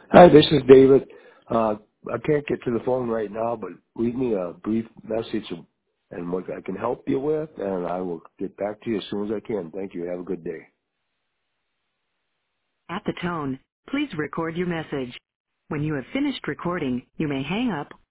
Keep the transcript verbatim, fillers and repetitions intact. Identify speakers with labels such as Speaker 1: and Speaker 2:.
Speaker 1: Hi, this is David. Uh, I can't get to the phone right now, but leave me a brief message and what I can help you with, and I will get back to you as soon as I can. Thank you. Have a good day.
Speaker 2: At the tone, please record your message. When you have finished recording, you may hang up